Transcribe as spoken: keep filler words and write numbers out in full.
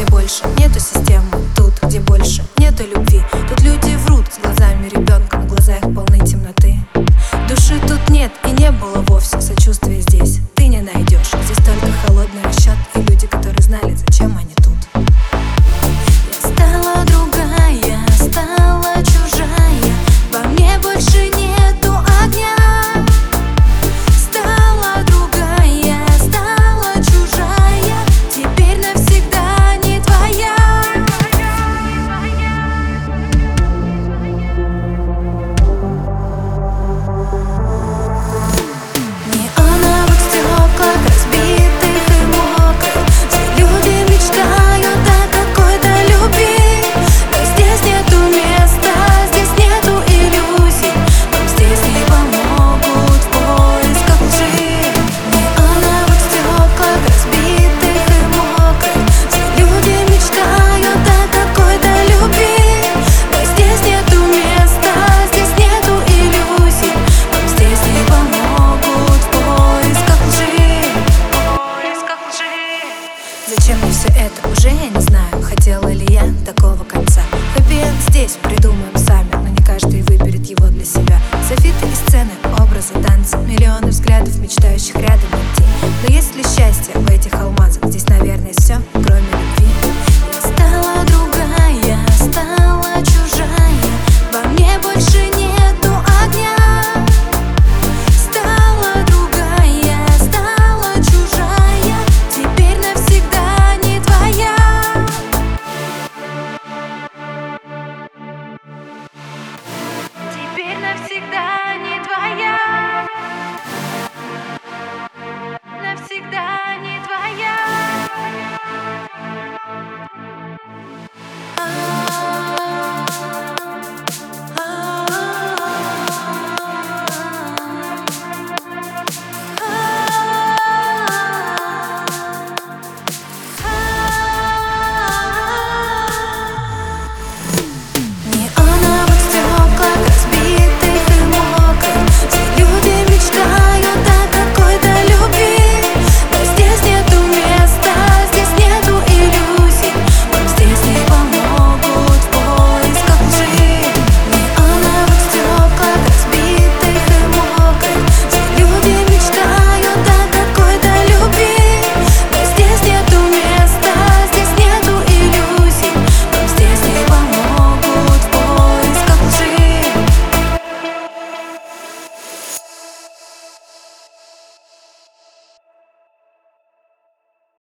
где больше нету системы, тут, где больше нету любви. Тут люди врут с глазами ребенка, но глаза их полны темноты. Души тут нет и не было вовсе, сочувствия здесь ты не найдешь. Здесь только холодный расчет и люди, которые знали, зачем они тут. Я стала другая, стала чужая, во мне больше нету огня. Стала другая, стала чужая, теперь навсегда не твоя. Неоновых стеклах, разбитых и мокрых, все люди мечтают о какой-то любви. Но здесь нету места, здесь нету иллюзий, нам здесь не помогут в поисках лжи. Неоновых стеклах, разбитых и мокрых, все люди мечтают о какой-то любви. Но здесь нету места, здесь нету иллюзий, нам здесь не помогут в поисках лжи. Поисках лжи. Зачем мне все это, уже я не знаю. Хотела ли я такого конца? Хэппи-энд здесь придумаем сами, но не каждый выберет его для себя. Софиты и сцены, образы, танцы, миллионы взглядов, мечтающих рядом идти. Но есть ли счастье в этих алмазах?